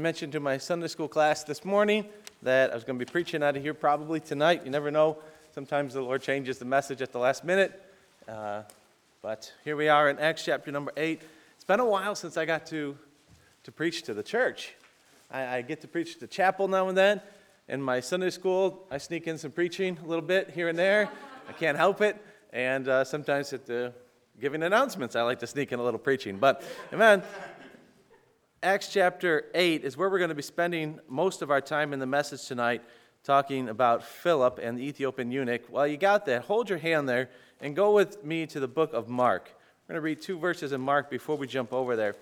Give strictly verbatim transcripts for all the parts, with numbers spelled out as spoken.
mentioned to my Sunday school class this morning that I was going to be preaching out of here probably tonight. You never know. Sometimes the Lord changes the message at the last minute. Uh, but here we are in Acts chapter number eight. It's been a while since I got to, to preach to the church. I, I get to preach to chapel now and then. In my Sunday school, I sneak in some preaching a little bit here and there. I can't help it. And uh, sometimes at the giving announcements, I like to sneak in a little preaching. But, amen. Acts chapter eight is where we're going to be spending most of our time in the message tonight, talking about Philip and the Ethiopian eunuch. While you got that, hold your hand there and go with me to the book of Mark. We're going to read two verses in Mark before we jump over there.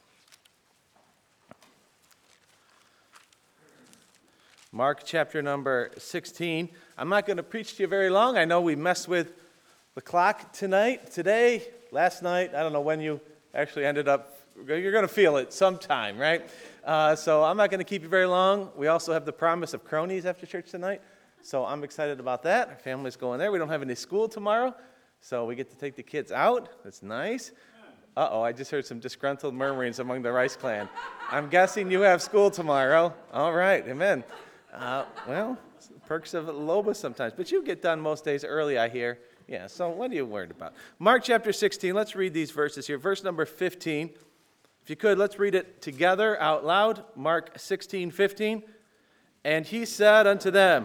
Mark chapter number sixteen. I'm not going to preach to you very long. I know we messed with the clock tonight, today, last night. I don't know when you actually ended up. You're going to feel it sometime, right? Uh, so I'm not going to keep you very long. We also have the promise of cronies after church tonight. So I'm excited about that. Our family's going there. We don't have any school tomorrow, so we get to take the kids out. That's nice. Uh-oh, I just heard some disgruntled murmurings among the Rice clan. I'm guessing you have school tomorrow. All right, amen. Uh, well, perks of Loba sometimes. But you get done most days early, I hear. Yeah, so what are you worried about? Mark chapter sixteen, let's read these verses here. Verse number fifteen. If you could, let's read it together out loud. Mark sixteen fifteen. And he said unto them,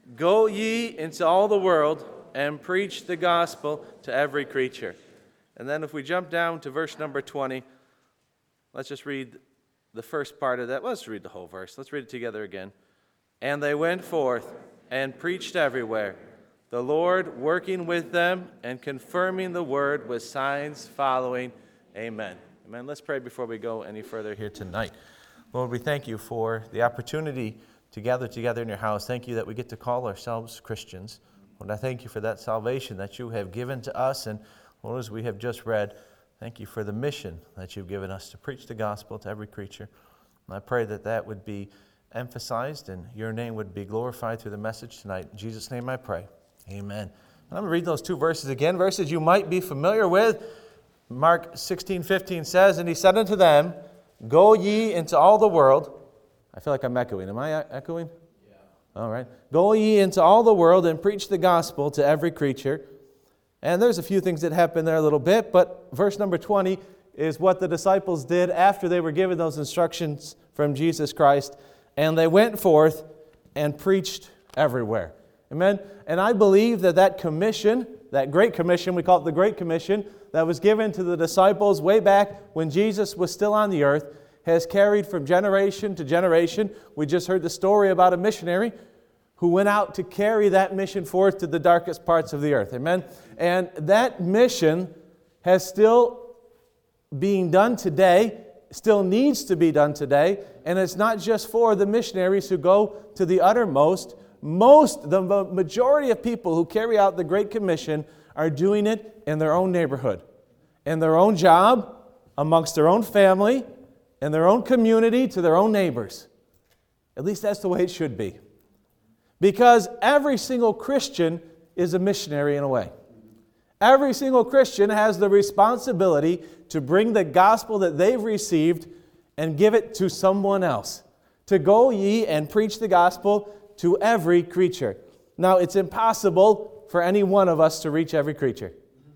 Go ye into all the world and preach the gospel to every creature. And then if we jump down to verse number twenty, let's just read the first part of that. Let's read the whole verse. Let's read it together again. And they went forth and preached everywhere, the Lord working with them and confirming the word with signs following. Amen. Amen. Let's pray before we go any further here tonight. Lord, we thank you for the opportunity to gather together in your house. Thank you that we get to call ourselves Christians. Lord, I thank you for that salvation that you have given to us. And Lord, as we have just read, thank you for the mission that you've given us to preach the gospel to every creature. And I pray that that would be emphasized and your name would be glorified through the message tonight. In Jesus' name I pray. Amen. And I'm going to read those two verses again, verses you might be familiar with. Mark sixteen fifteen says, And he said unto them, Go ye into all the world. I feel like I'm echoing. Am I echoing? Yeah. All right. Go ye into all the world and preach the gospel to every creature. And there's a few things that happen there a little bit, but verse number twenty is what the disciples did after they were given those instructions from Jesus Christ. And they went forth and preached everywhere. Amen? And I believe that that commission, that great commission, we call it the Great Commission, that was given to the disciples way back when Jesus was still on the earth, has carried from generation to generation. We just heard the story about a missionary who went out to carry that mission forth to the darkest parts of the earth. Amen? And that mission has still being done today, still needs to be done today, and it's not just for the missionaries who go to the uttermost. Most, the majority of people who carry out the Great Commission are doing it in their own neighborhood, in their own job, amongst their own family, in their own community, to their own neighbors. At least that's the way it should be. Because every single Christian is a missionary in a way. Every single Christian has the responsibility to bring the gospel that they've received and give it to someone else. To go ye and preach the gospel to every creature. Now, it's impossible for any one of us to reach every creature.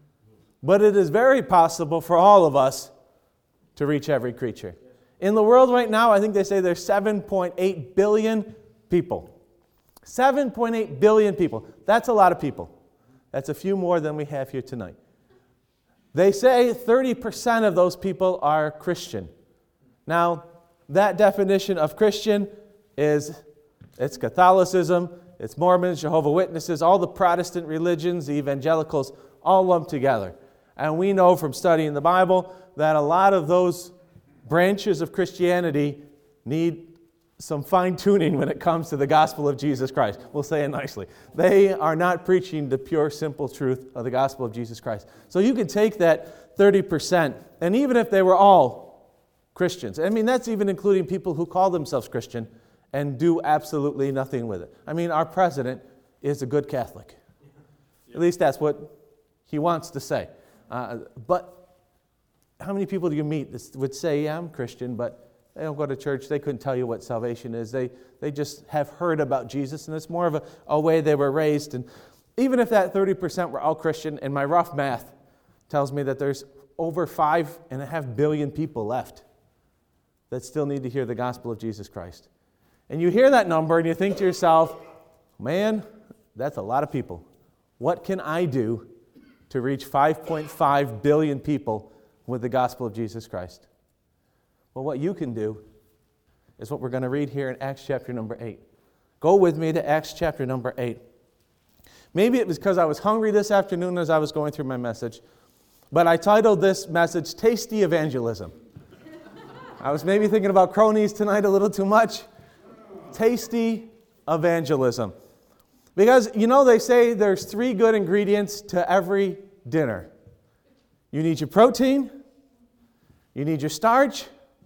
But it is very possible for all of us to reach every creature. In the world right now, I think they say there's seven point eight billion people. seven point eight billion people. That's a lot of people. That's a few more than we have here tonight. They say thirty percent of those people are Christian. Now, that definition of Christian is it's Catholicism, it's Mormons, Jehovah's Witnesses, all the Protestant religions, the evangelicals, all lumped together. And we know from studying the Bible that a lot of those branches of Christianity need some fine-tuning when it comes to the gospel of Jesus Christ. We'll say it nicely. They are not preaching the pure, simple truth of the gospel of Jesus Christ. So you can take that thirty percent, and even if they were all Christians, I mean, that's even including people who call themselves Christian and do absolutely nothing with it. I mean, our president is a good Catholic. At least that's what he wants to say. Uh, but how many people do you meet that would say, yeah, I'm Christian, but They don't go to church. They couldn't tell you what salvation is. They they just have heard about Jesus, and it's more of a, a way they were raised. And even if that thirty percent were all Christian, and my rough math tells me that there's over five and a half billion people left that still need to hear the gospel of Jesus Christ. And you hear that number and you think to yourself, man, that's a lot of people. What can I do to reach five point five billion people with the gospel of Jesus Christ? Well, what you can do is what we're going to read here in Acts chapter number eight. Go with me to Acts chapter number eight. Maybe it was because I was hungry this afternoon as I was going through my message, but I titled this message, Tasty Evangelism. I was maybe thinking about cronies tonight a little too much. Tasty Evangelism. Because, you know, they say there's three good ingredients to every dinner. You need your protein, you need your starch,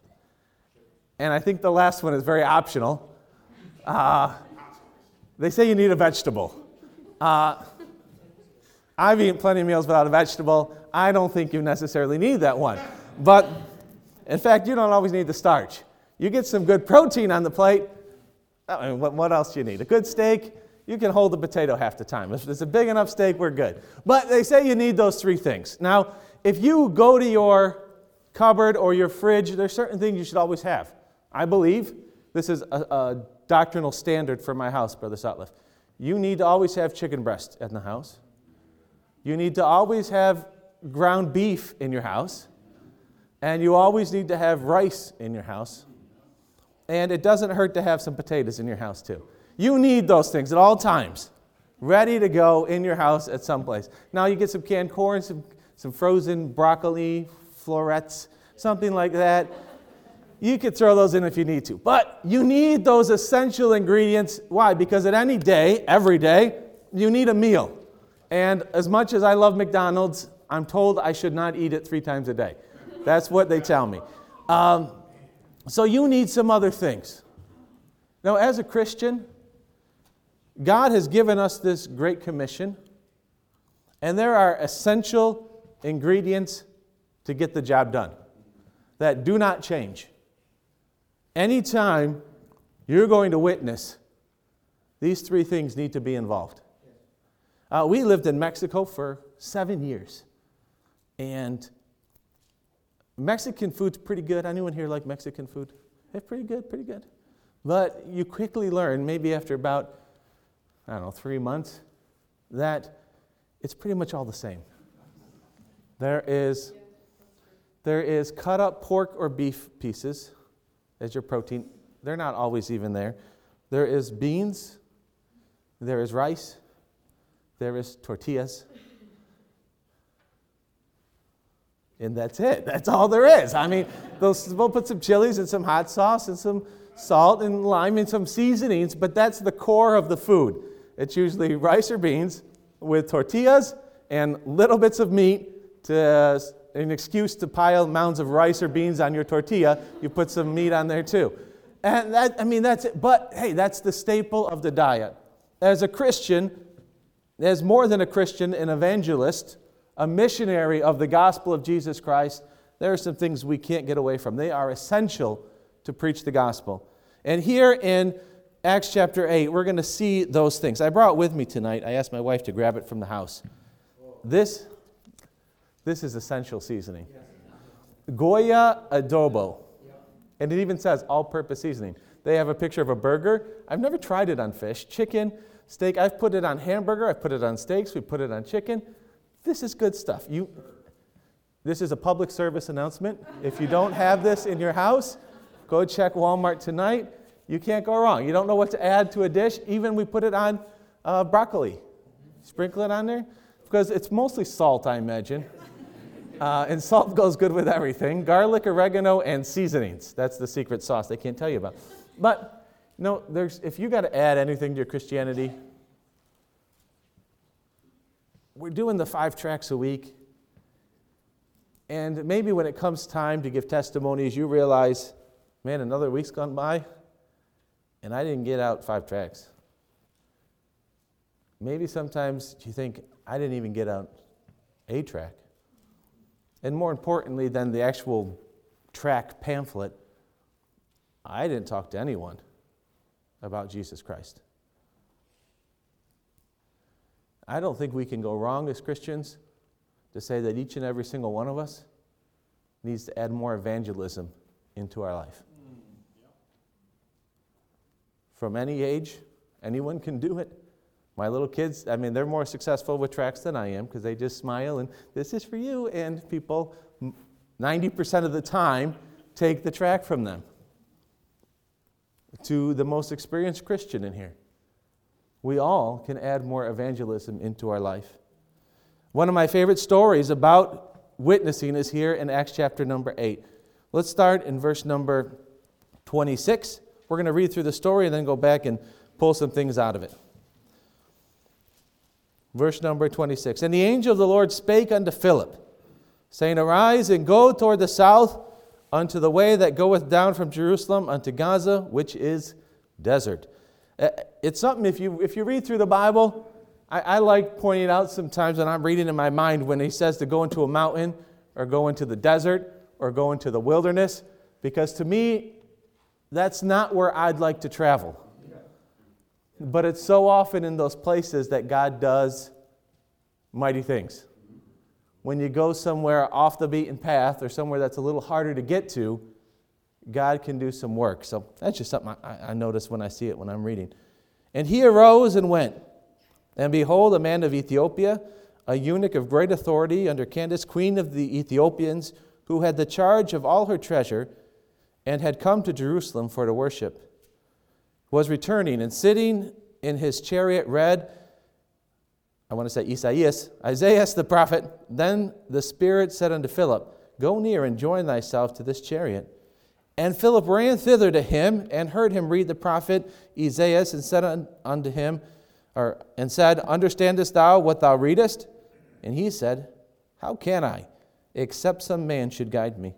and I think the last one is very optional. Uh, they say you need a vegetable. Uh, I've eaten plenty of meals without a vegetable. I don't think you necessarily need that one. But, in fact, you don't always need the starch. You get some good protein on the plate. I mean, what, what else do you need? A good steak, you can hold the potato half the time. If it's a big enough steak, we're good. But they say you need those three things. Now, if you go to your cupboard or your fridge, there's certain things you should always have. I believe this is a, a doctrinal standard for my house, Brother Sutliff. You need to always have chicken breast in the house. You need to always have ground beef in your house. And you always need to have rice in your house. And it doesn't hurt to have some potatoes in your house too. You need those things at all times, ready to go in your house at some place. Now you get some canned corn, some, some frozen broccoli, florets, something like that. You could throw those in if you need to. But you need those essential ingredients. Why? Because at any day, every day, you need a meal. And as much as I love McDonald's, I'm told I should not eat it three times a day. That's what they tell me. Um, so you need some other things. Now, as a Christian, God has given us this great commission, and there are essential ingredients to get the job done that do not change. Anytime you're going to witness, these three things need to be involved. Uh, we lived in Mexico for seven years, and Mexican food's pretty good. Anyone here like Mexican food? It's pretty good, pretty good. But you quickly learn, maybe after about, I don't know, three months, that it's pretty much all the same. There is, there is cut up pork or beef pieces as your protein. They're not always even there. There is beans. There is rice. There is tortillas. And that's it. That's all there is. I mean, those, we'll put some chilies and some hot sauce and some salt and lime and some seasonings, but that's the core of the food. It's usually rice or beans with tortillas and little bits of meat to uh, an excuse to pile mounds of rice or beans on your tortilla. You put some meat on there too. And that, I mean, that's it. But hey, that's the staple of the diet. As a Christian, as more than a Christian, an evangelist, a missionary of the gospel of Jesus Christ, there are some things we can't get away from. They are essential to preach the gospel. And here in Acts chapter eight, we're going to see those things. I brought it with me tonight. I asked my wife to grab it from the house. This, this is essential seasoning. Goya adobo. And it even says all-purpose seasoning. They have a picture of a burger. I've never tried it on fish, chicken, steak. I've put it on hamburger. I've put it on steaks. We put it on chicken. This is good stuff. You, this is a public service announcement. If you don't have this in your house, go check Walmart tonight. You can't go wrong. You don't know what to add to a dish. Even we put it on uh, broccoli. Sprinkle it on there. Because it's mostly salt, I imagine. Uh, and salt goes good with everything. Garlic, oregano, and seasonings. That's the secret sauce they can't tell you about. But, you know, there's, if you got to add anything to your Christianity, we're doing the five tracks a week. And maybe when it comes time to give testimonies, you realize, man, another week's gone by, and I didn't get out five tracks. Maybe sometimes you think, I didn't even get out a track. And more importantly than the actual track pamphlet, I didn't talk to anyone about Jesus Christ. I don't think we can go wrong as Christians to say that each and every single one of us needs to add more evangelism into our life. From any age, anyone can do it. My little kids, I mean, they're more successful with tracts than I am because they just smile and this is for you. And people, ninety percent of the time, take the tract from them. To the most experienced Christian in here, we all can add more evangelism into our life. One of my favorite stories about witnessing is here in Acts chapter number eight. Let's start in verse number twenty-six. We're going to read through the story and then go back and pull some things out of it. Verse number twenty-six. And the angel of the Lord spake unto Philip, saying, Arise and go toward the south unto the way that goeth down from Jerusalem unto Gaza, which is desert. It's something, if you if you read through the Bible, I, I like pointing out sometimes when I'm reading in my mind when he says to go into a mountain or go into the desert or go into the wilderness, because to me, that's not where I'd like to travel. But it's so often in those places that God does mighty things. When you go somewhere off the beaten path or somewhere that's a little harder to get to, God can do some work. So that's just something I, I notice when I see it when I'm reading. And he arose and went. And behold, a man of Ethiopia, a eunuch of great authority under Candace, queen of the Ethiopians, who had the charge of all her treasure, and had come to Jerusalem for to worship, was returning, and sitting in his chariot read, I want to say Isaiah, Isaiah the prophet. Then the Spirit said unto Philip, Go near and join thyself to this chariot. And Philip ran thither to him, and heard him read the prophet Isaiah, and said unto him, or and said, Understandest thou what thou readest? And he said, How can I, except some man should guide me?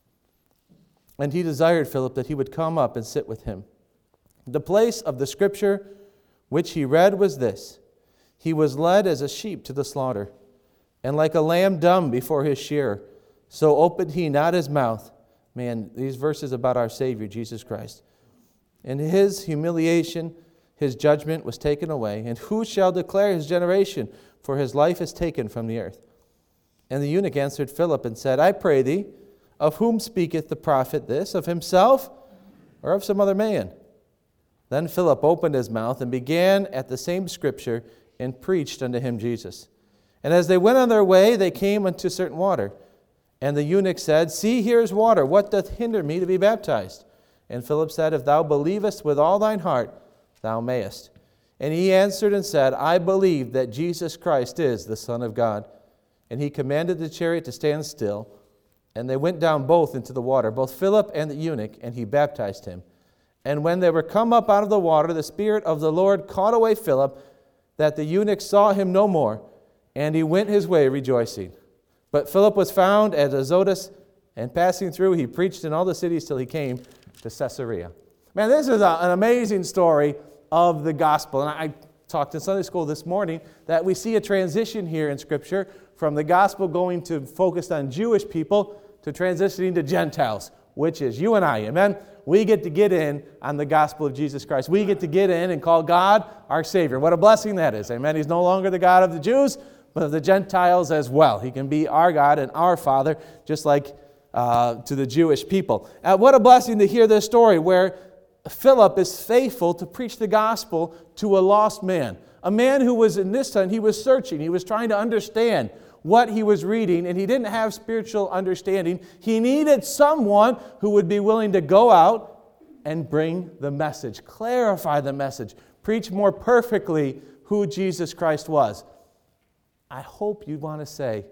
And he desired Philip that he would come up and sit with him. The place of the scripture which he read was this: He was led as a sheep to the slaughter, and like a lamb dumb before his shearer, so opened he not his mouth. Man, these verses about our Savior, Jesus Christ. In his humiliation, his judgment was taken away. And who shall declare his generation? For his life is taken from the earth. And the eunuch answered Philip and said, I pray thee, of whom speaketh the prophet this? Of himself or of some other man? Then Philip opened his mouth and began at the same scripture and preached unto him Jesus. And as they went on their way, they came unto certain water. And the eunuch said, See, here is water. What doth hinder me to be baptized? And Philip said, If thou believest with all thine heart, thou mayest. And he answered and said, I believe that Jesus Christ is the Son of God. And he commanded the chariot to stand still. And they went down both into the water, both Philip and the eunuch, and he baptized him. And when they were come up out of the water, the Spirit of the Lord caught away Philip, that the eunuch saw him no more, and he went his way rejoicing. But Philip was found at Azotus, and passing through, he preached in all the cities till he came to Caesarea. Man, this is a, an amazing story of the gospel. And I talked in Sunday school this morning that we see a transition here in Scripture from the gospel going to focus on Jewish people to transitioning to Gentiles, which is you and I, amen? We get to get in on the gospel of Jesus Christ. We get to get in and call God our Savior. What a blessing that is, amen? He's no longer the God of the Jews, but of the Gentiles as well. He can be our God and our Father, just like uh, to the Jewish people. Uh, what a blessing to hear this story where Philip is faithful to preach the gospel to a lost man. A man who was, in this time, he was searching. He was trying to understand what he was reading, and he didn't have spiritual understanding. He needed someone who would be willing to go out and bring the message, clarify the message, preach more perfectly who Jesus Christ was. I hope you want to say,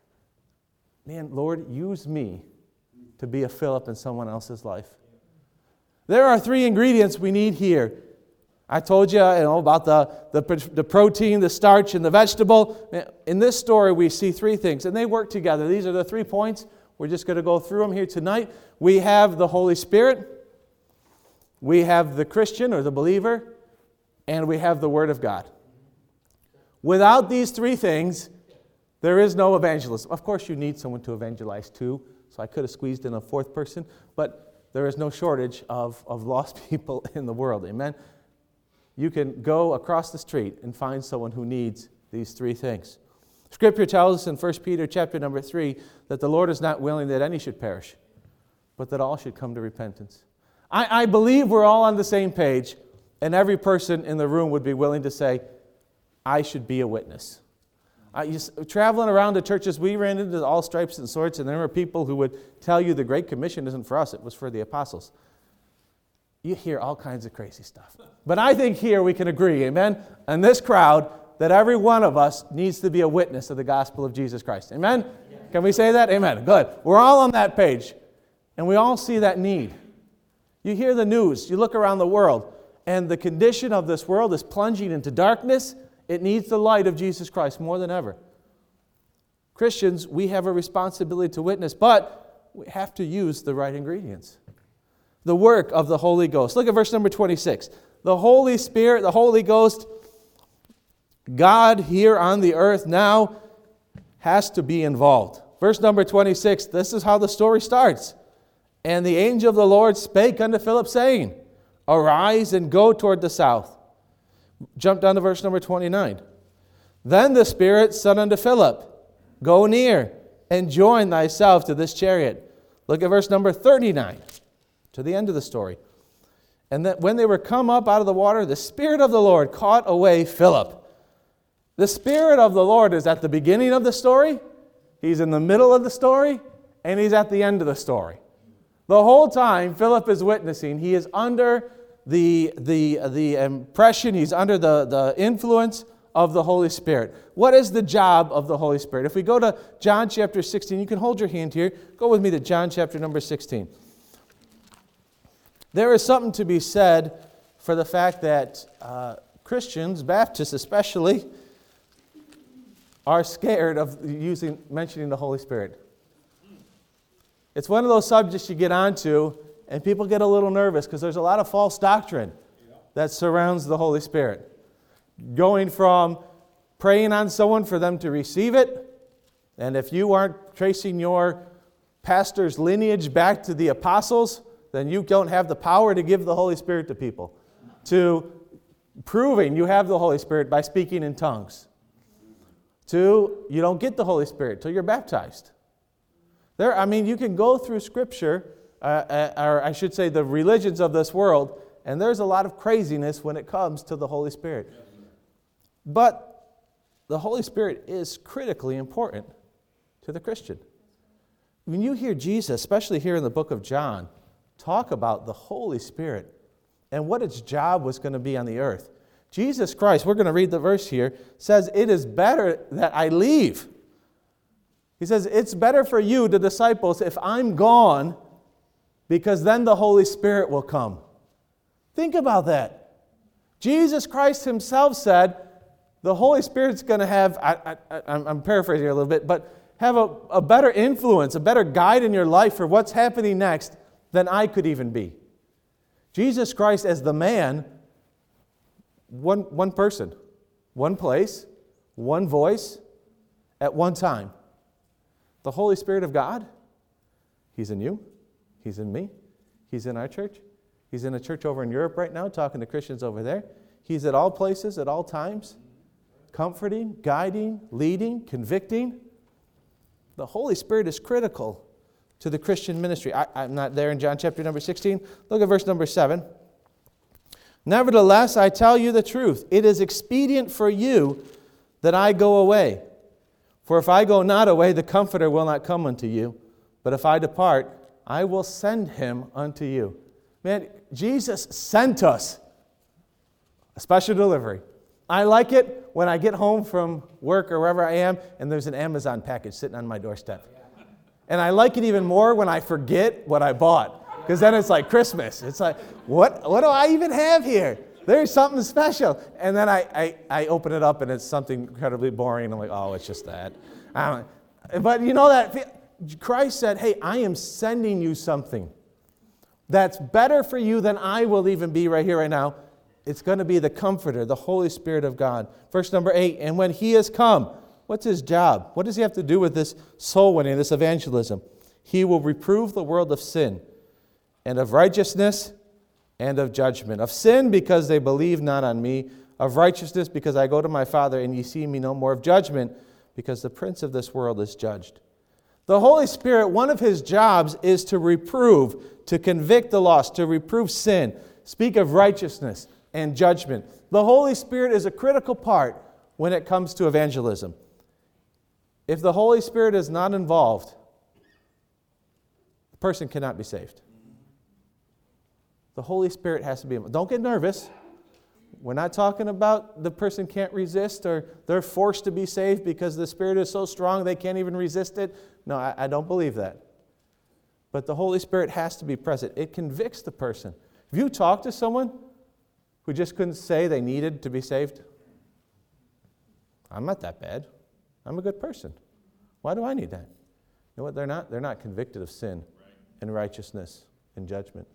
man, Lord, use me to be a Philip in someone else's life. There are three ingredients we need here. I told you, you know about the, the, the protein, the starch, and the vegetable. In this story, we see three things, and they work together. These are the three points. We're just going to go through them here tonight. We have the Holy Spirit, we have the Christian or the believer, and we have the Word of God. Without these three things, there is no evangelism. Of course, you need someone to evangelize too, so I could have squeezed in a fourth person, but there is no shortage of, of lost people in the world. Amen? You can go across the street and find someone who needs these three things. Scripture tells us in First Peter chapter number three that the Lord is not willing that any should perish, but that all should come to repentance. I, I believe we're all on the same page, and every person in the room would be willing to say, I should be a witness. I used, traveling around the churches, we ran into all stripes and sorts, and there were people who would tell you the Great Commission isn't for us, it was for the apostles. You hear all kinds of crazy stuff. But I think here we can agree, amen, in this crowd, that every one of us needs to be a witness of the gospel of Jesus Christ. Amen? Can we say that? Amen. Good. We're all on that page, and we all see that need. You hear the news, you look around the world, and the condition of this world is plunging into darkness. It needs the light of Jesus Christ more than ever. Christians, we have a responsibility to witness, but we have to use the right ingredients. The work of the Holy Ghost. Look at verse number twenty-six. The Holy Spirit, the Holy Ghost, God here on the earth now has to be involved. Verse number twenty-six, this is how the story starts. And the angel of the Lord spake unto Philip, saying, Arise and go toward the south. Jump down to verse number twenty-nine. Then the Spirit said unto Philip, Go near and join thyself to this chariot. Look at verse number thirty-nine, to the end of the story. And that when they were come up out of the water, the Spirit of the Lord caught away Philip. The Spirit of the Lord is at the beginning of the story, He's in the middle of the story, and He's at the end of the story. The whole time Philip is witnessing, he is under the, the, the impression, he's under the, the influence of the Holy Spirit. What is the job of the Holy Spirit? If we go to John chapter sixteen, you can hold your hand here. Go with me to John chapter number sixteen. There is something to be said for the fact that uh, Christians, Baptists especially, are scared of using mentioning the Holy Spirit. It's one of those subjects you get onto, and people get a little nervous because there's a lot of false doctrine that surrounds the Holy Spirit. Going from praying on someone for them to receive it, and if you aren't tracing your pastor's lineage back to the apostles, then you don't have the power to give the Holy Spirit to people. To proving you have the Holy Spirit by speaking in tongues. To, you don't get the Holy Spirit till you're baptized. There, I mean, you can go through Scripture, uh, uh, or I should say the religions of this world, and there's a lot of craziness when it comes to the Holy Spirit. But the Holy Spirit is critically important to the Christian. When you hear Jesus, especially here in the book of John, talk about the Holy Spirit and what its job was going to be on the earth. Jesus Christ, we're going to read the verse here, says, it is better that I leave. He says, it's better for you, the disciples, if I'm gone, because then the Holy Spirit will come. Think about that. Jesus Christ himself said, the Holy Spirit's going to have, I, I, I'm paraphrasing here a little bit, but have a, a better influence, a better guide in your life for what's happening next than I could even be. Jesus Christ as the man, one, one person, one place, one voice, at one time. The Holy Spirit of God, He's in you, He's in me, He's in our church, He's in a church over in Europe right now, talking to Christians over there. He's at all places, at all times, comforting, guiding, leading, convicting. The Holy Spirit is critical to the Christian ministry. I, I'm not there in John chapter number sixteen. Look at verse number seven. Nevertheless, I tell you the truth. It is expedient for you that I go away. For if I go not away, the Comforter will not come unto you. But if I depart, I will send him unto you. Man, Jesus sent us a special delivery. I like it when I get home from work or wherever I am, and there's an Amazon package sitting on my doorstep. And I like it even more when I forget what I bought, because then it's like Christmas. It's like, what, what do I even have here? There's something special. And then I, I, I open it up, and it's something incredibly boring. I'm like, oh, it's just that. I don't, but you know that Christ said, hey, I am sending you something that's better for you than I will even be right here, right now. It's going to be the Comforter, the Holy Spirit of God. Verse number eight, and when he has come, what's his job? What does he have to do with this soul winning, this evangelism? He will reprove the world of sin and of righteousness, and of judgment. Of sin, because they believe not on me. Of righteousness, because I go to my Father, and ye see me no more. Of judgment, because the prince of this world is judged. The Holy Spirit, one of his jobs is to reprove, to convict the lost, to reprove sin, speak of righteousness and judgment. The Holy Spirit is a critical part when it comes to evangelism. If the Holy Spirit is not involved, the person cannot be saved. The Holy Spirit has to be involved. Don't get nervous. We're not talking about the person can't resist or they're forced to be saved because the Spirit is so strong they can't even resist it. No, I, I don't believe that. But the Holy Spirit has to be present. It convicts the person. Have you talked to someone who just couldn't say they needed to be saved? I'm not that bad. I'm a good person. Why do I need that? You know what? They're not, they're not convicted of sin and righteousness and judgment.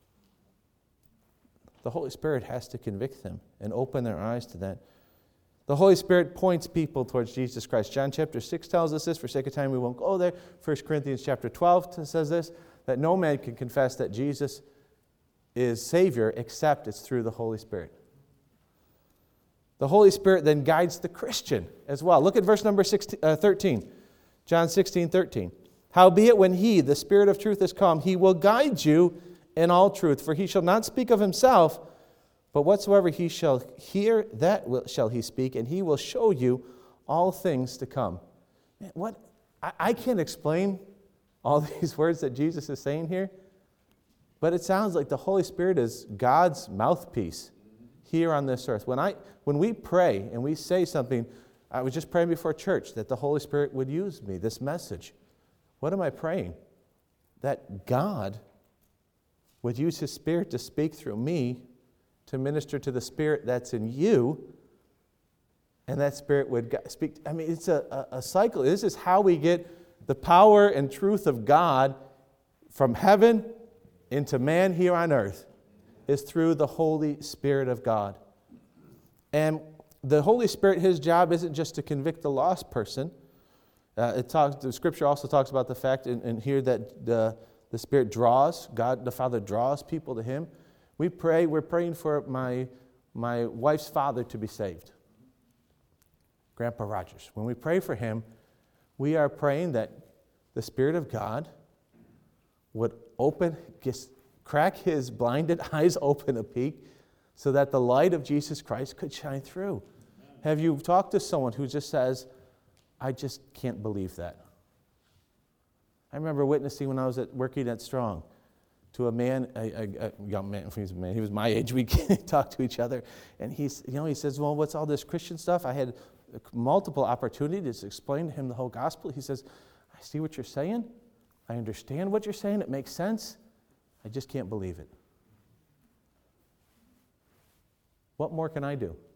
The Holy Spirit has to convict them and open their eyes to that. The Holy Spirit points people towards Jesus Christ. John chapter six tells us this. For sake of time, we won't go there. First Corinthians chapter twelve says this, that no man can confess that Jesus is Savior except it's through the Holy Spirit. The Holy Spirit then guides the Christian as well. Look at verse number sixteen, uh, thirteen. John sixteen, thirteen. Howbeit when he, the Spirit of truth, is come, he will guide you in all truth. For he shall not speak of himself, but whatsoever he shall hear, that will, shall he speak, and he will show you all things to come. Man, what? I, I can't explain all these words that Jesus is saying here, but it sounds like the Holy Spirit is God's mouthpiece here on this earth. When I, when we pray and we say something, I was just praying before church that the Holy Spirit would use me, this message. What am I praying? That God would use His Spirit to speak through me to minister to the Spirit that's in you, and that Spirit would speak. I mean, it's a, a, a cycle. This is how we get the power and truth of God from heaven into man here on earth, is through the Holy Spirit of God. And the Holy Spirit, His job isn't just to convict the lost person. Uh, it talks. The Scripture also talks about the fact in, in here that the The Spirit draws, God the Father draws people to Him. We pray, we're praying for my, my wife's father to be saved, Grandpa Rogers. When we pray for him, we are praying that the Spirit of God would open, just crack his blinded eyes open a peek so that the light of Jesus Christ could shine through. Have you talked to someone who just says, I just can't believe that? I remember witnessing when I was at, working at Strong to a man, a, a, a young man, he was a man, he was my age, we talked to each other, and he's, you know, he says, well, what's all this Christian stuff? I had multiple opportunities to explain to him the whole gospel. He says, I see what you're saying. I understand what you're saying. It makes sense. I just can't believe it. What more can I do?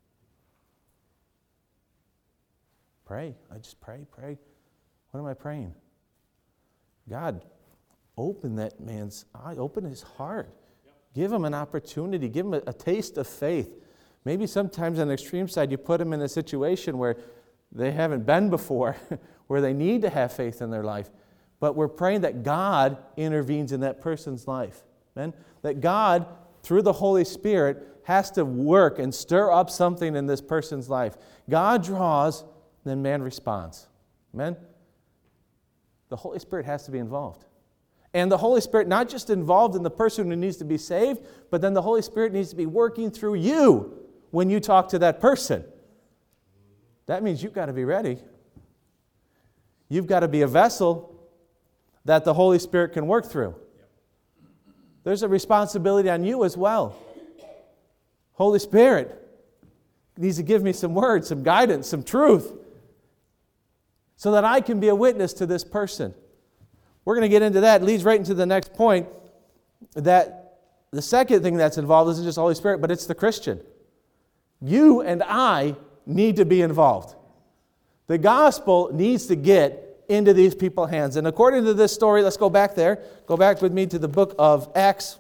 Pray. I just pray, pray. What am I praying? God, open that man's eye, open his heart. Yep. Give him an opportunity, give him a, a taste of faith. Maybe sometimes on the extreme side, you put them in a situation where they haven't been before, where they need to have faith in their life. But we're praying that God intervenes in that person's life. Amen? That God, through the Holy Spirit, has to work and stir up something in this person's life. God draws, then man responds. Amen? The Holy Spirit has to be involved. And the Holy Spirit not just involved in the person who needs to be saved, but then the Holy Spirit needs to be working through you when you talk to that person. That means you've got to be ready. You've got to be a vessel that the Holy Spirit can work through. There's a responsibility on you as well. Holy Spirit needs to give me some words, some guidance, some truth, so that I can be a witness to this person. We're going to get into that. It leads right into the next point, that the second thing that's involved isn't just the Holy Spirit, but it's the Christian. You and I need to be involved. The gospel needs to get into these people's hands. And according to this story, let's go back there. Go back with me to the book of Acts.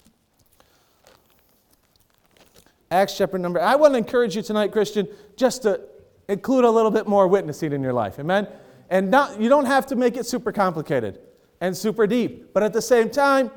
Acts chapter number. I want to encourage you tonight, Christian, just to include a little bit more witnessing in your life. Amen? And not, you don't have to make it super complicated and super deep. But at the same time,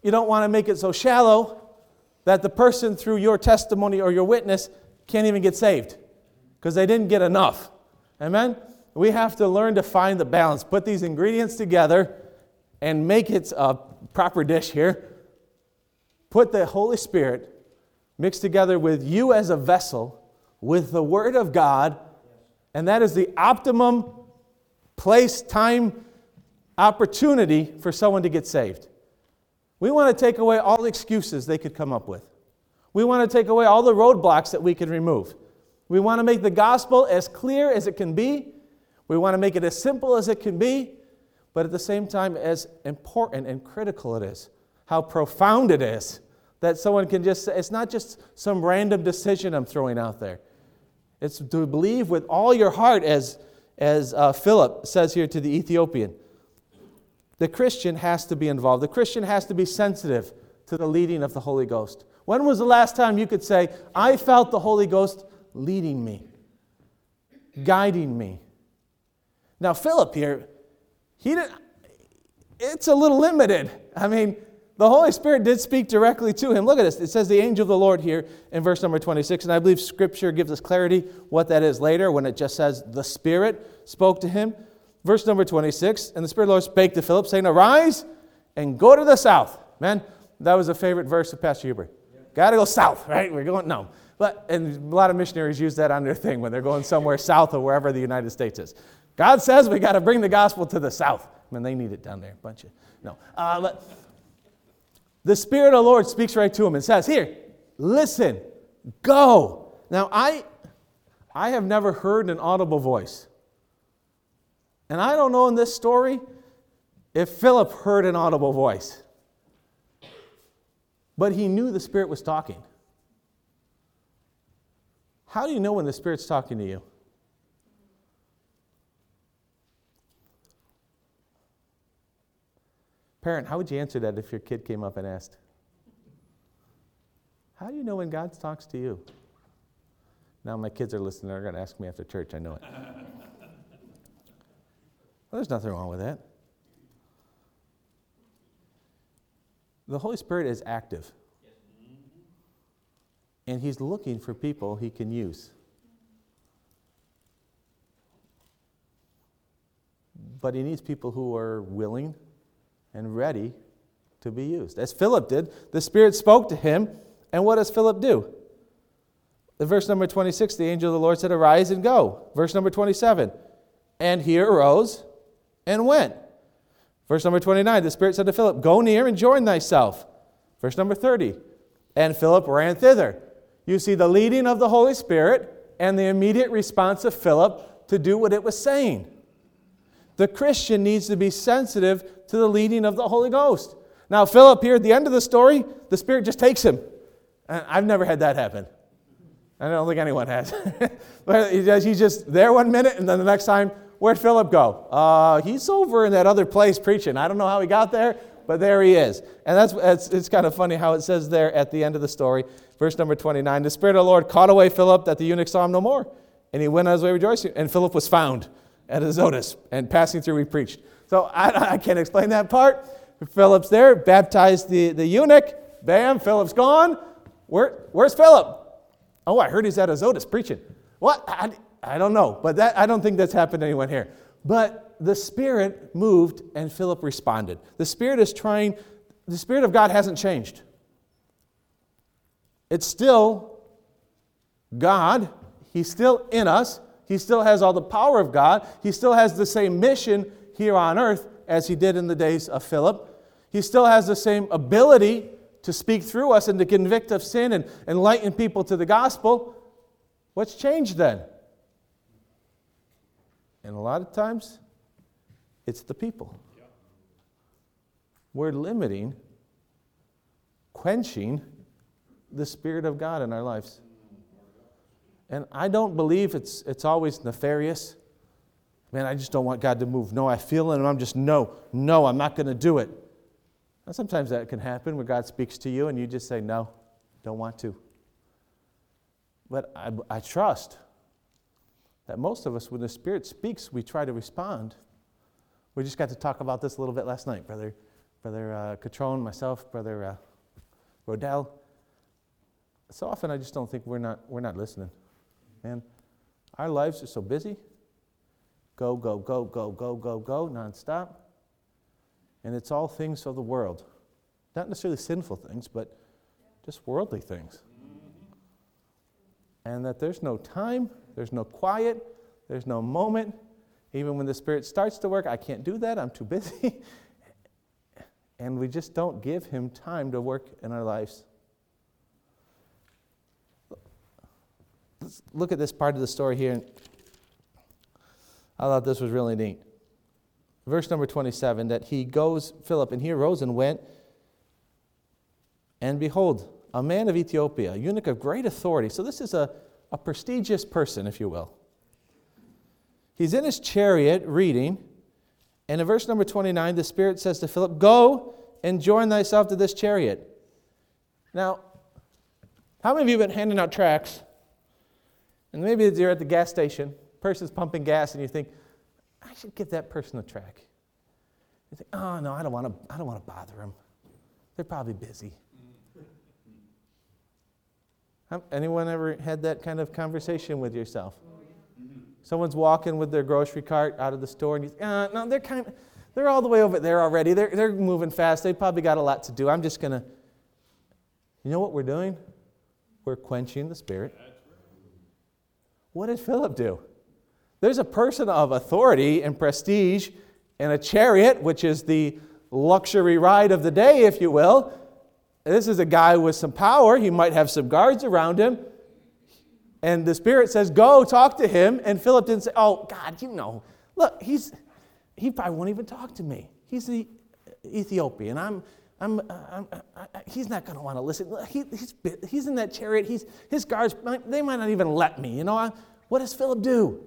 you don't want to make it so shallow that the person through your testimony or your witness can't even get saved because they didn't get enough. Amen? We have to learn to find the balance, put these ingredients together and make it a proper dish here. Put the Holy Spirit mixed together with you as a vessel, with the Word of God, and that is the optimum place, time, opportunity for someone to get saved. We want to take away all the excuses they could come up with. We want to take away all the roadblocks that we can remove. We want to make the gospel as clear as it can be. We want to make it as simple as it can be, but at the same time as important and critical it is. How profound it is that someone can just say, it's not just some random decision I'm throwing out there. It's to believe with all your heart, as, as uh, Philip says here to the Ethiopian. The Christian has to be involved. The Christian has to be sensitive to the leading of the Holy Ghost. When was the last time you could say, I felt the Holy Ghost leading me, guiding me? Now, Philip here, he didn't, it's a little limited. I mean, the Holy Spirit did speak directly to him. Look at this. It says the angel of the Lord here in verse number twenty-six, and I believe Scripture gives us clarity what that is later when it just says the Spirit spoke to him. Verse number twenty-six, and the Spirit of the Lord spake to Philip, saying, arise and go to the south. Man, that was a favorite verse of Pastor Huber. Yeah. Got to go south, right? We're going, no. But, and a lot of missionaries use that on their thing when they're going somewhere south of wherever the United States is. God says we got to bring the gospel to the south. I mean, they need it down there, a bunch of, no. Uh, but the Spirit of the Lord speaks right to him and says, here, listen, go. Now, I, I have never heard an audible voice. And I don't know in this story if Philip heard an audible voice. But he knew the Spirit was talking. How do you know when the Spirit's talking to you? Parent, how would you answer that if your kid came up and asked? How do you know when God talks to you? Now my kids are listening. They're going to ask me after church. I know it. Well, there's nothing wrong with that. The Holy Spirit is active. And He's looking for people He can use. But He needs people who are willing and ready to be used. As Philip did, the Spirit spoke to him, and what does Philip do? In verse number twenty-six, the angel of the Lord said, arise and go. Verse number twenty-seven, and he arose and went. Verse number twenty-nine, the Spirit said to Philip, go near and join thyself. Verse number thirty, and Philip ran thither. You see the leading of the Holy Spirit and the immediate response of Philip to do what it was saying. The Christian needs to be sensitive to the leading of the Holy Ghost. Now, Philip here at the end of the story, the Spirit just takes him. And I've never had that happen. I don't think anyone has. But he's just there one minute, and then the next time, where'd Philip go? Uh, he's over in that other place preaching. I don't know how he got there, but there he is. And that's it's, it's kind of funny how it says there at the end of the story, verse number twenty-nine, the Spirit of the Lord caught away Philip, that the eunuch saw him no more. And he went on his way rejoicing, and Philip was found at Azotus, and passing through he preached. So I, I can't explain that part. Philip's there, baptized the, the eunuch. Bam, Philip's gone. Where, where's Philip? Oh, I heard he's at Azotus preaching. What? I, I don't know, but that I don't think that's happened to anyone here. But the Spirit moved, and Philip responded. The Spirit is trying, the Spirit of God hasn't changed. It's still God. He's still in us. He still has all the power of God. He still has the same mission here on earth as He did in the days of Philip. He still has the same ability to speak through us and to convict of sin and enlighten people to the gospel. What's changed then? And a lot of times, it's the people. We're limiting, quenching the Spirit of God in our lives. And I don't believe it's it's always nefarious. Man, I just don't want God to move. No, I feel it, and I'm just, no, no, I'm not going to do it. And sometimes that can happen where God speaks to you, and you just say, no, don't want to. But I, I trust that most of us, when the Spirit speaks, we try to respond. We just got to talk about this a little bit last night, Brother, Brother uh, Catrone, myself, Brother uh, Rodell. So often I just don't think we're not we're not listening. Man, our lives are so busy. Go, go, go, go, go, go, go, nonstop. And it's all things of the world. Not necessarily sinful things, but just worldly things. And that there's no time, there's no quiet, there's no moment. Even when the Spirit starts to work, I can't do that, I'm too busy. And we just don't give Him time to work in our lives. Let's look at this part of the story here. I thought this was really neat. Verse number twenty-seven, that he goes, Philip, and he arose and went, and behold, a man of Ethiopia, a eunuch of great authority. So this is a, a prestigious person, if you will. He's in his chariot reading, and in verse number twenty-nine, the Spirit says to Philip, go and join thyself to this chariot. Now, how many of you have been handing out tracts? And maybe you're at the gas station, person's pumping gas, and you think, I should give that person a tract. You think, oh no, I don't want to. I don't want to bother them. They're probably busy. Anyone ever had that kind of conversation with yourself? Someone's walking with their grocery cart out of the store, and you think, uh, no, they're kind of, they're all the way over there already. They're they're moving fast. They probably got a lot to do. I'm just gonna. You know what we're doing? We're quenching the Spirit. What did Philip do? There's a person of authority and prestige in a chariot, which is the luxury ride of the day, if you will. This is a guy with some power. He might have some guards around him. And the Spirit says, go talk to him. And Philip didn't say, oh, God, you know. Look, he's he probably won't even talk to me. He's the Ethiopian. I'm, I'm, I'm, I, I, he's not going to want to listen. He, he's, he's in that chariot. He's, his guards, they might not even let me. You know, I, what does Philip do?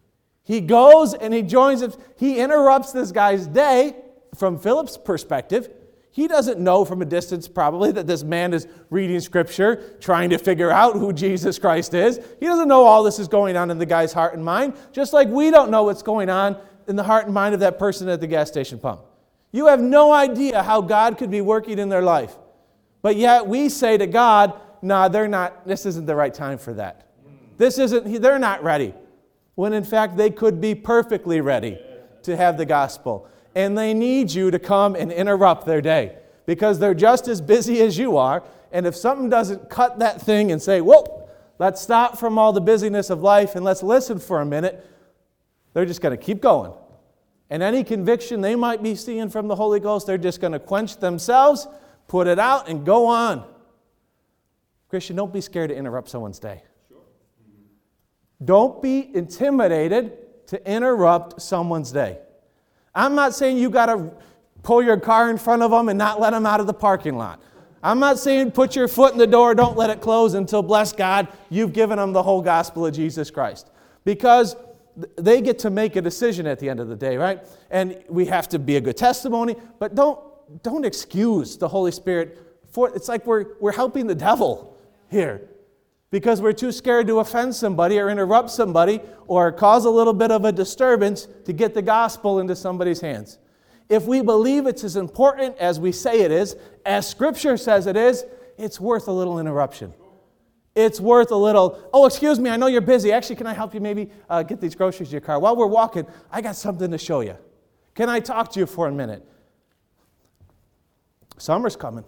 He goes and he joins him. He interrupts this guy's day from Philip's perspective. He doesn't know from a distance probably that this man is reading Scripture, trying to figure out who Jesus Christ is. He doesn't know all this is going on in the guy's heart and mind, just like we don't know what's going on in the heart and mind of that person at the gas station pump. You have no idea how God could be working in their life. But yet we say to God, nah, they're not, this isn't the right time for that. This isn't, they're not ready. When in fact they could be perfectly ready to have the gospel. And they need you to come and interrupt their day because they're just as busy as you are. And if something doesn't cut that thing and say, whoa, let's stop from all the busyness of life and let's listen for a minute, they're just going to keep going. And any conviction they might be seeing from the Holy Ghost, they're just going to quench themselves, put it out, and go on. Christian, don't be scared to interrupt someone's day. Sure. Mm-hmm. Don't be intimidated to interrupt someone's day. I'm not saying you got to pull your car in front of them and not let them out of the parking lot. I'm not saying put your foot in the door, don't let it close until, bless God, you've given them the whole gospel of Jesus Christ. Because they get to make a decision at the end of the day, right? And we have to be a good testimony, but don't don't excuse the Holy Spirit for it's like we're we're helping the devil here. Because we're too scared to offend somebody or interrupt somebody or cause a little bit of a disturbance to get the gospel into somebody's hands. If we believe it's as important as we say it is, as Scripture says it is, it's worth a little interruption. It's worth a little, oh, excuse me, I know you're busy. Actually, can I help you maybe uh, get these groceries to your car? While we're walking, I got something to show you. Can I talk to you for a minute? Summer's coming.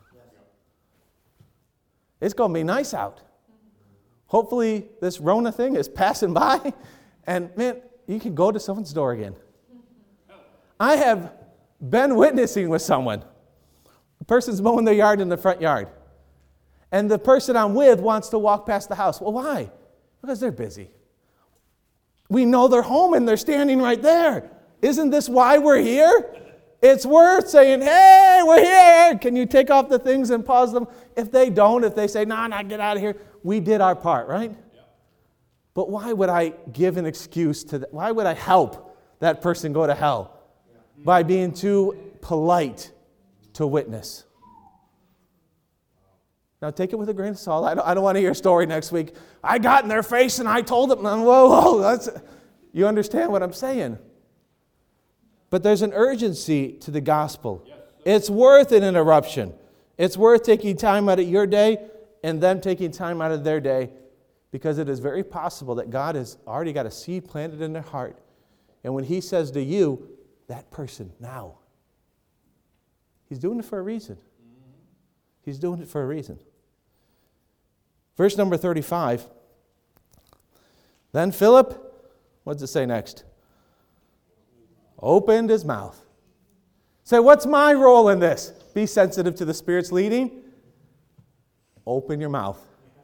It's going to be nice out. Hopefully this Rona thing is passing by, and man, you can go to someone's door again. I have been witnessing with someone. The person's mowing their yard in the front yard. And the person I'm with wants to walk past the house. Well, why? Because they're busy. We know they're home and they're standing right there. Isn't this why we're here? It's worth saying, hey, we're here. Can you take off the things and pause them? If they don't, if they say, no, nah, no, nah, get out of here, we did our part, right? Yeah. But why would I give an excuse to that? Why would I help that person go to hell? Yeah. By being too polite to witness. Now take it with a grain of salt. I don't, I don't want to hear a story next week. I got in their face and I told them, whoa, whoa. That's, you understand what I'm saying? But there's an urgency to the gospel. Yes, It's worth an interruption. It's worth taking time out of your day and them taking time out of their day, because it is very possible that God has already got a seed planted in their heart. And when he says to you, that person now, he's doing it for a reason. He's doing it for a reason. Verse number thirty-five. Then Philip, what does it say next? Opened his mouth. Say, what's my role in this? Be sensitive to the Spirit's leading. Open your mouth.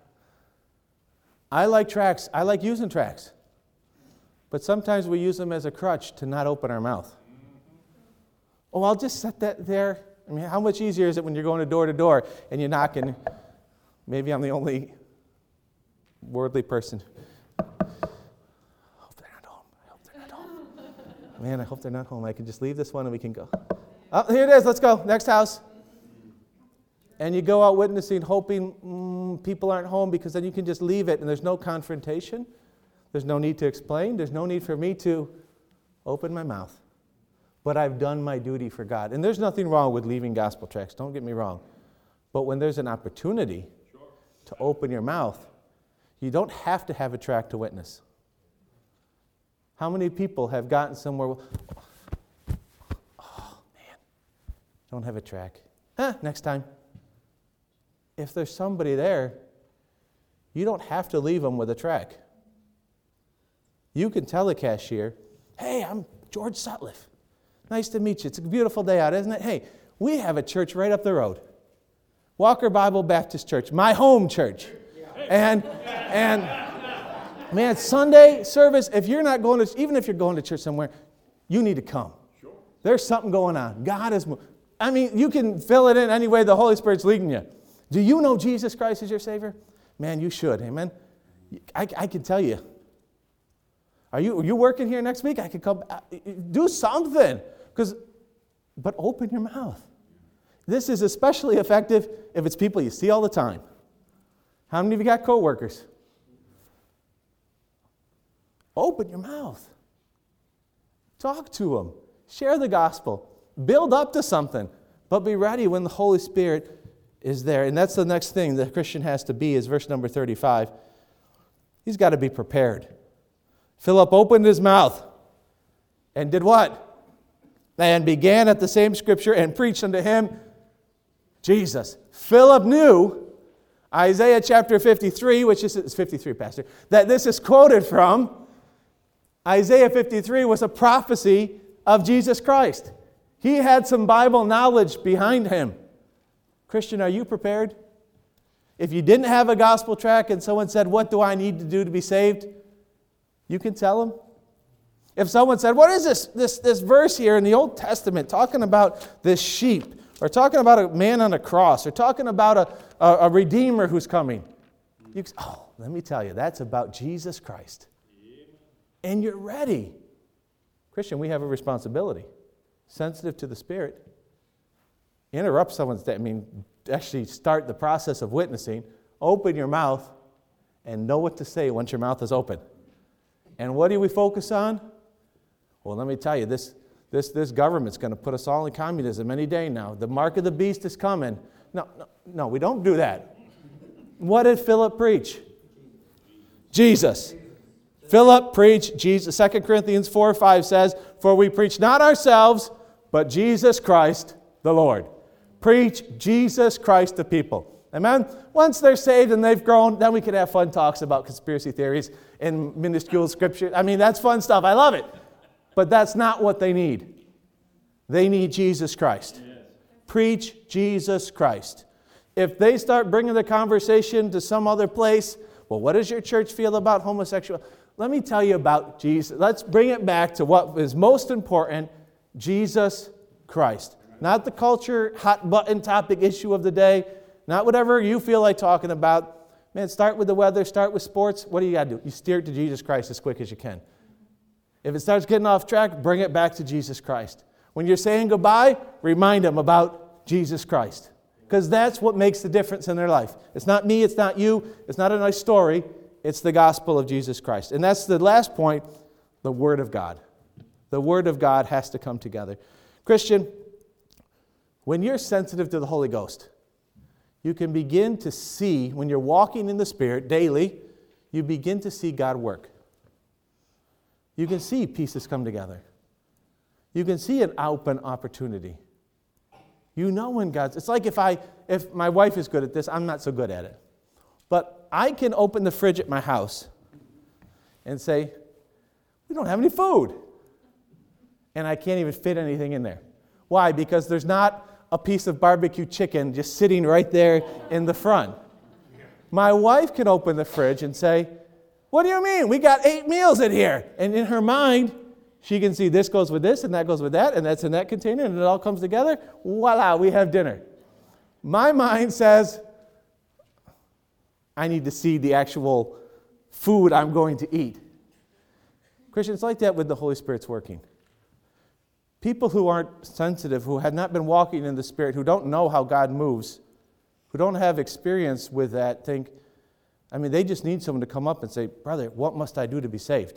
I like tracts. I like using tracts. But sometimes we use them as a crutch to not open our mouth. Oh, I'll just set that there. I mean, how much easier is it when you're going to door to door and you're knocking? Maybe I'm the only worldly person. I hope they're not home. I hope they're not home. Man, I hope they're not home. I can just leave this one and we can go. Oh, here it is. Let's go. Next house. And you go out witnessing, hoping mm, people aren't home, because then you can just leave it and there's no confrontation. There's no need to explain. There's no need for me to open my mouth. But I've done my duty for God. And there's nothing wrong with leaving gospel tracts. Don't get me wrong. But when there's an opportunity to open your mouth, you don't have to have a tract to witness. How many people have gotten somewhere, oh, man, don't have a tract. Huh, next time. If there's somebody there, you don't have to leave them with a tract. You can tell the cashier, hey, I'm George Sutliff. Nice to meet you. It's a beautiful day out, isn't it? Hey, we have a church right up the road. Walker Bible Baptist Church, my home church. And, and man, Sunday service, if you're not going to, even if you're going to church somewhere, you need to come. Sure. There's something going on. God is, I mean, you can fill it in any way the Holy Spirit's leading you. Do you know Jesus Christ as your Savior? Man, you should. Amen. I, I can tell you. Are you, are you working here next week? I could come. Do something. Because, but open your mouth. This is especially effective if it's people you see all the time. How many of you got coworkers? Open your mouth. Talk to them. Share the gospel. Build up to something. But be ready when the Holy Spirit is there. And that's the next thing the Christian has to be, is verse number thirty-five. He's got to be prepared. Philip opened his mouth and did what? And began at the same scripture and preached unto him Jesus. Philip knew Isaiah chapter fifty-three, which is it's fifty-three, Pastor, that this is quoted from. Isaiah fifty-three was a prophecy of Jesus Christ. He had some Bible knowledge behind him. Christian, are you prepared? If you didn't have a gospel tract and someone said, what do I need to do to be saved? You can tell them. If someone said, what is this, this, this verse here in the Old Testament talking about this sheep, or talking about a man on a cross, or talking about a, a, a redeemer who's coming? You can, oh, let me tell you, that's about Jesus Christ. And you're ready. Christian, we have a responsibility. Sensitive to the Spirit. Interrupt someone's day. I mean, actually start the process of witnessing. Open your mouth and know what to say once your mouth is open. And what do we focus on? Well, let me tell you, this, this, this government's going to put us all in communism any day now. The mark of the beast is coming. No, no, no, we don't do that. What did Philip preach? Jesus. Philip preached Jesus. Second Corinthians four five says, for we preach not ourselves, but Jesus Christ the Lord. Preach Jesus Christ to people. Amen? Once they're saved and they've grown, then we can have fun talks about conspiracy theories and minuscule scripture. I mean, that's fun stuff. I love it. But that's not what they need. They need Jesus Christ. Yes. Preach Jesus Christ. If they start bringing the conversation to some other place, well, what does your church feel about homosexuality? Let me tell you about Jesus. Let's bring it back to what is most important, Jesus Christ. Not the culture, hot button topic issue of the day. Not whatever you feel like talking about. Man, start with the weather, start with sports. What do you got to do? You steer it to Jesus Christ as quick as you can. If it starts getting off track, bring it back to Jesus Christ. When you're saying goodbye, remind them about Jesus Christ. Because that's what makes the difference in their life. It's not me, it's not you, it's not a nice story. It's the gospel of Jesus Christ. And that's the last point, the Word of God. The Word of God has to come together. Christian, When you're sensitive to the Holy Ghost, you can begin to see, when you're walking in the Spirit daily, you begin to see God work. You can see pieces come together. You can see an open opportunity. You know when God's, it's like if I, if my wife is good at this, I'm not so good at it. But I can open the fridge at my house and say, we don't have any food. And I can't even fit anything in there. Why? Because there's not a piece of barbecue chicken just sitting right there in the front. My wife can open the fridge and say, what do you mean? We got eight meals in here. And in her mind, she can see this goes with this, and that goes with that, and that's in that container, and it all comes together. Voila, we have dinner. My mind says, I need to see the actual food I'm going to eat. Christians, it's like that with the Holy Spirit's working. People who aren't sensitive, who have not been walking in the Spirit, who don't know how God moves, who don't have experience with that, think, I mean, they just need someone to come up and say, brother, what must I do to be saved?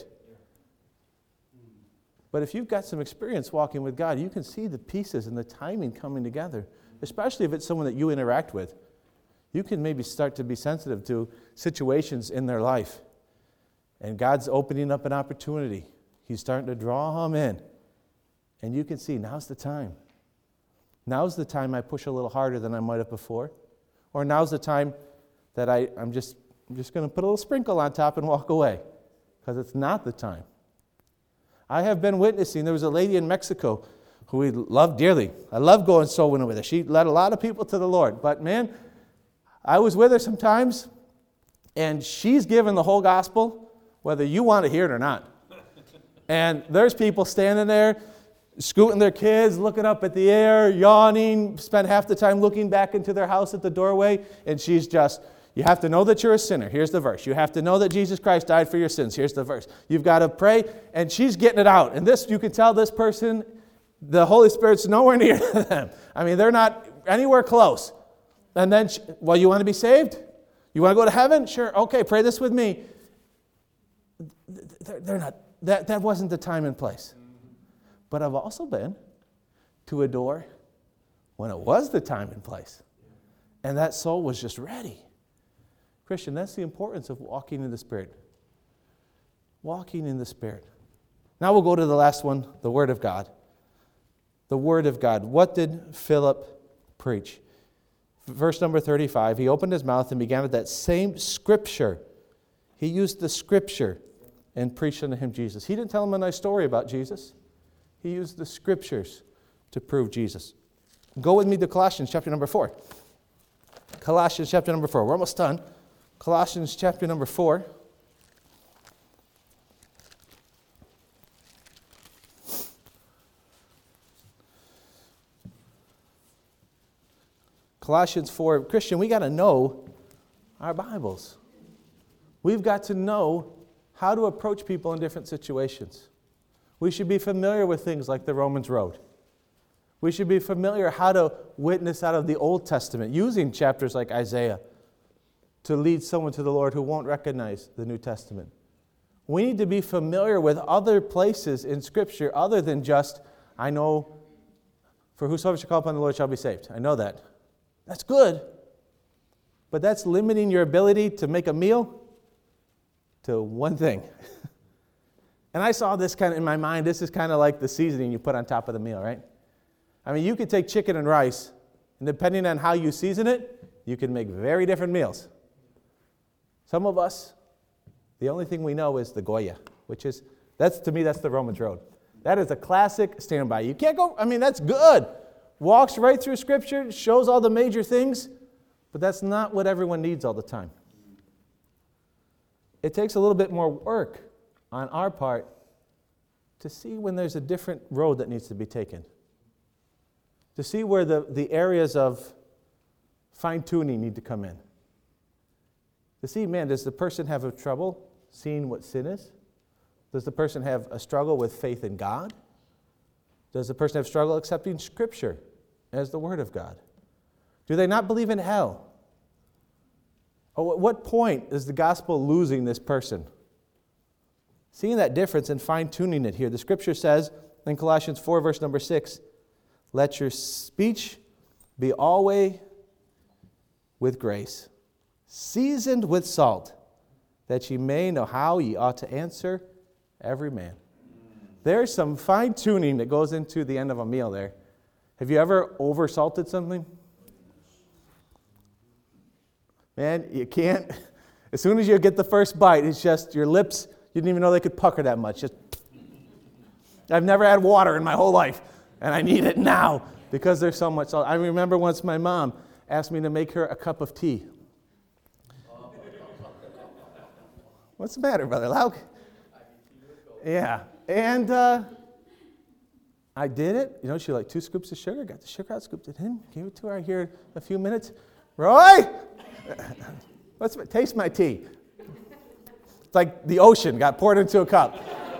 But if you've got some experience walking with God, you can see the pieces and the timing coming together, especially if it's someone that you interact with. You can maybe start to be sensitive to situations in their life. And God's opening up an opportunity. He's starting to draw them in. And you can see, now's the time. Now's the time I push a little harder than I might have before. Or now's the time that I, I'm just, I'm just going to put a little sprinkle on top and walk away. Because it's not the time. I have been witnessing, there was a lady in Mexico who we loved dearly. I love going soul winning with her. She led a lot of people to the Lord. But man, I was with her sometimes, and she's given the whole gospel, whether you want to hear it or not. And there's people standing there, scooting their kids, looking up at the air, yawning, spend half the time looking back into their house at the doorway, and she's just, you have to know that you're a sinner. Here's the verse. You have to know that Jesus Christ died for your sins. Here's the verse. You've got to pray, and she's getting it out. And this, you can tell this person, the Holy Spirit's nowhere near them. I mean, they're not anywhere close. And then, she, well, you want to be saved? You want to go to heaven? Sure. Okay, pray this with me. They're, they're not. That, that wasn't the time and place. But I've also been to a door when it was the time and place. And that soul was just ready. Christian, that's the importance of walking in the Spirit. Walking in the Spirit. Now we'll go to the last one, the Word of God. The Word of God. What did Philip preach? Verse number thirty-five, he opened his mouth and began with that same Scripture. He used the Scripture and preached unto him Jesus. He didn't tell him a nice story about Jesus. He used the Scriptures to prove Jesus. Go with me to Colossians chapter number four. Colossians chapter number four. We're almost done. Colossians chapter number four. Colossians four. Christian, we got to know our Bibles. We've got to know how to approach people in different situations. We should be familiar with things like the Romans Road. We should be familiar how to witness out of the Old Testament, using chapters like Isaiah to lead someone to the Lord who won't recognize the New Testament. We need to be familiar with other places in Scripture other than just, I know, for whosoever shall call upon the Lord shall be saved. I know that. That's good. But that's limiting your ability to make a meal to one thing. And I saw this kind of in my mind. This is kind of like the seasoning you put on top of the meal, right? I mean, you could take chicken and rice, and depending on how you season it, you can make very different meals. Some of us, the only thing we know is the Goya, which is, that's to me, that's the Romans Road. That is a classic standby. You can't go, I mean, that's good. Walks right through Scripture, shows all the major things, but that's not what everyone needs all the time. It takes a little bit more work on our part to see when there's a different road that needs to be taken. To see where the, the areas of fine-tuning need to come in. To see, man, does the person have a trouble seeing what sin is? Does the person have a struggle with faith in God? Does the person have struggle accepting Scripture as the Word of God? Do they not believe in hell? Or at what point is the gospel losing this person? Seeing that difference and fine-tuning it here. The Scripture says in Colossians four, verse number six, let your speech be always with grace, seasoned with salt, that ye may know how ye ought to answer every man. There's some fine-tuning that goes into the end of a meal there. Have you ever over-salted something? Man, you can't. As soon as you get the first bite, it's just your lips, you didn't even know they could pucker that much. Just, I've never had water in my whole life, and I need it now because there's so much salt. I remember once my mom asked me to make her a cup of tea. What's the matter, Brother Lauk? Yeah, and uh, I did it. You know, she like two scoops of sugar, got the sugar out, scooped it in, gave it to her here in a few minutes. Roy, let's taste my tea. It's like the ocean got poured into a cup.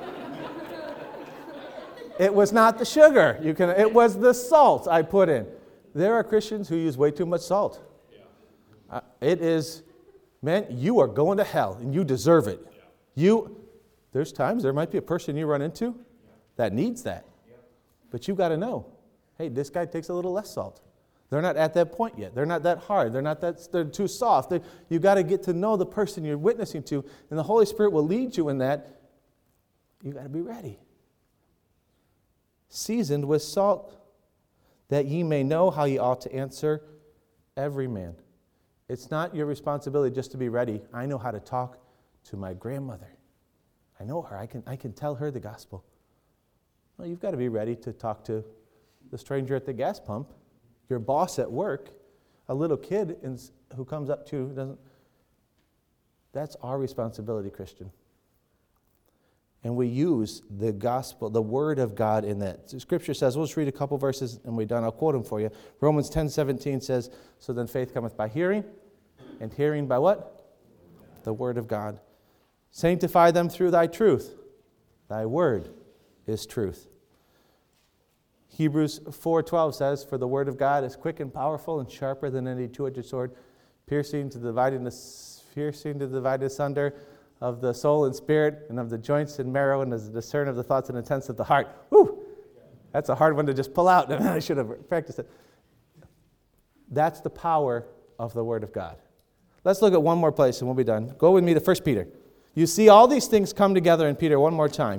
It was not the sugar. You can. It was the salt I put in. There are Christians who use way too much salt. Yeah. Uh, it is, man, you are going to hell, and you deserve it. Yeah. You, there's times there might be a person you run into yeah. that needs that. Yeah. But you've got to know, hey, this guy takes a little less salt. They're not at that point yet. They're not that hard. They're not that. They're too soft. They, you've got to get to know the person you're witnessing to, and the Holy Spirit will lead you in that. You've got to be ready. Seasoned with salt, that ye may know how ye ought to answer every man. It's not your responsibility just to be ready. I know how to talk to my grandmother. I know her. I can, I can tell her the gospel. Well, you've got to be ready to talk to the stranger at the gas pump, your boss at work, a little kid in, who comes up to you. Doesn't. That's our responsibility, Christian. And we use the gospel, the word of God in that. So Scripture says, we'll just read a couple verses and we're done. I'll quote them for you. Romans ten seventeen says, so then faith cometh by hearing, and hearing by what? The word of God. Sanctify them through thy truth. Thy word is truth. Hebrews four twelve says, for the word of God is quick and powerful and sharper than any two-edged sword, piercing to dividing the piercing to divide asunder of the soul and spirit, and of the joints and marrow, and as a discern of the thoughts and intents of the heart. Whew! That's a hard one to just pull out. I should have practiced it. That's the power of the Word of God. Let's look at one more place and we'll be done. Go with me to First Peter. You see all these things come together in Peter one more time.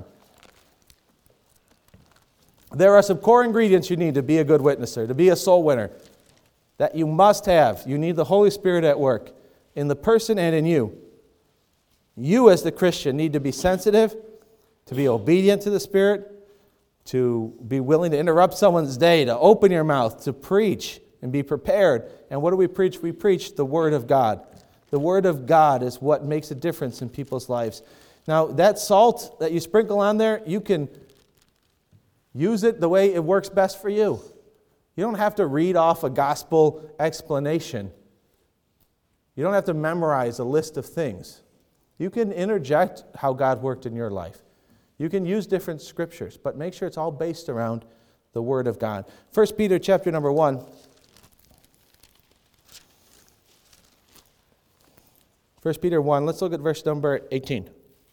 There are some core ingredients you need to be a good witnesser, to be a soul winner, that you must have. You need the Holy Spirit at work in the person and in you. You as the Christian need to be sensitive, to be obedient to the Spirit, to be willing to interrupt someone's day, to open your mouth, to preach and be prepared. And what do we preach? We preach the Word of God. The Word of God is what makes a difference in people's lives. Now, that salt that you sprinkle on there, you can use it the way it works best for you. You don't have to read off a gospel explanation. You don't have to memorize a list of things. You can interject how God worked in your life. You can use different scriptures, but make sure it's all based around the Word of God. First Peter chapter number one. First Peter one, let's look at verse number eighteen.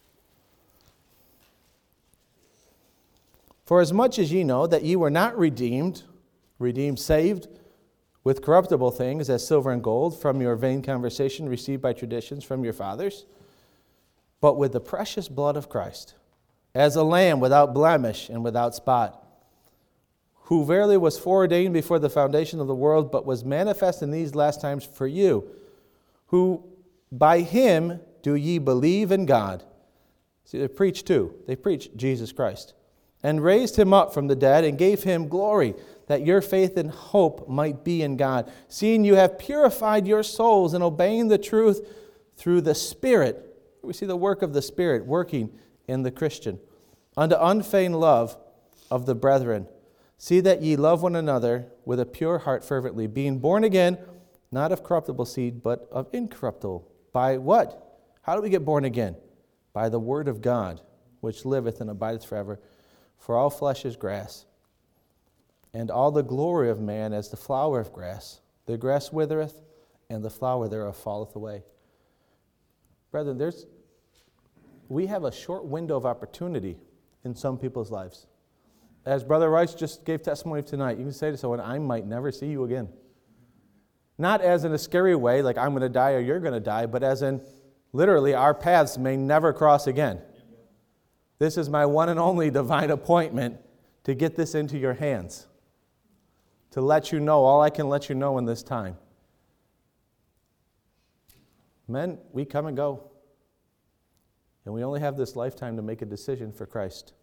For as much as ye know that ye were not redeemed, redeemed, saved, with corruptible things, as silver and gold, from your vain conversation received by traditions from your fathers, but with the precious blood of Christ, as a lamb without blemish and without spot, who verily was foreordained before the foundation of the world, but was manifest in these last times for you, who by him do ye believe in God. See, they preach too. They preach Jesus Christ. And raised him up from the dead, and gave him glory, that your faith and hope might be in God, seeing you have purified your souls in obeying the truth through the Spirit. We see the work of the Spirit working in the Christian, unto unfeigned love of the brethren. See that ye love one another with a pure heart fervently, being born again, not of corruptible seed, but of incorruptible. By what? How do we get born again? By the word of God, which liveth and abideth forever. For all flesh is grass, and all the glory of man as the flower of grass. The grass withereth, and the flower thereof falleth away. Brethren, there's, we have a short window of opportunity in some people's lives. As Brother Rice just gave testimony tonight, you can say to someone, I might never see you again. Not as in a scary way, like I'm going to die or you're going to die, but as in literally our paths may never cross again. This is my one and only divine appointment to get this into your hands, to let you know all I can let you know in this time. Men, we come and go, and we only have this lifetime to make a decision for Christ.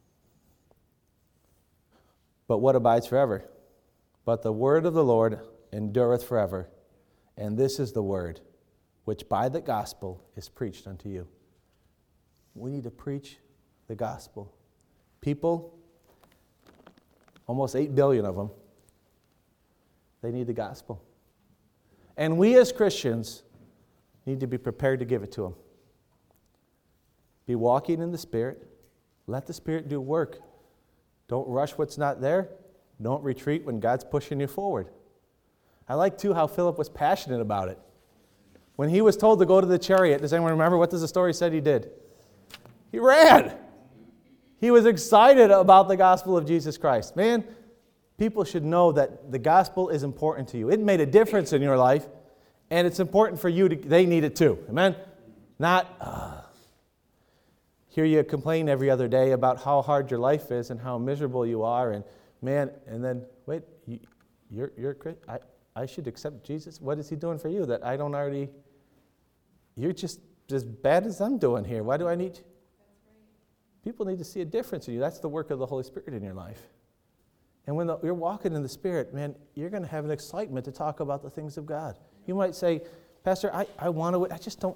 But what abides forever? But the word of the Lord endureth forever. And this is the word which by the gospel is preached unto you. We need to preach the gospel. People, almost eight billion of them, they need the gospel. And we as Christians need to be prepared to give it to them. Be walking in the Spirit. Let the Spirit do work. Don't rush what's not there. Don't retreat when God's pushing you forward. I like, too, how Philip was passionate about it. When he was told to go to the chariot, does anyone remember what does the story said he did? He ran. He was excited about the gospel of Jesus Christ. Man, people should know that the gospel is important to you. It made a difference in your life, and it's important for you to, they need it too. Amen? Not, uh, hear you complain every other day about how hard your life is and how miserable you are, and man, and then, wait, you, you're, you're, I, I should accept Jesus? What is he doing for you that I don't already, you're just as bad as I'm doing here. Why do I need you? People need to see a difference in you. That's the work of the Holy Spirit in your life. And when the, you're walking in the Spirit, man, you're going to have an excitement to talk about the things of God. You might say, Pastor, I, I want to, I just don't,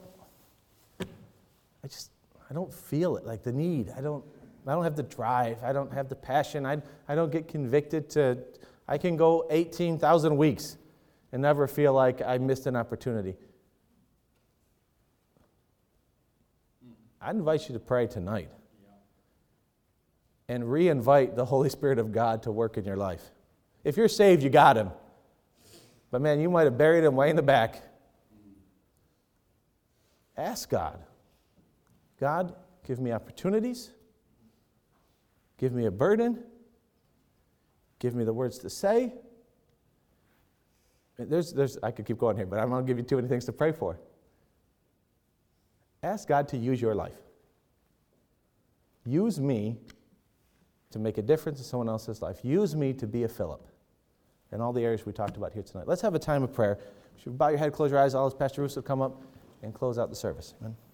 I just, I don't feel it, like the need. I don't, I don't have the drive. I don't have the passion. I, I don't get convicted to, I can go eighteen thousand weeks and never feel like I missed an opportunity. I'd invite you to pray tonight and re-invite the Holy Spirit of God to work in your life. If you're saved, you got him. But man, you might have buried him way in the back. Ask God. God, give me opportunities. Give me a burden. Give me the words to say. There's, there's, I could keep going here, but I'm going to give you too many things to pray for. Ask God to use your life. Use me to make a difference in someone else's life. Use me to be a Philip in all the areas we talked about here tonight. Let's have a time of prayer. Should you bow your head, close your eyes, all as Pastor Russo come up and close out the service. Amen.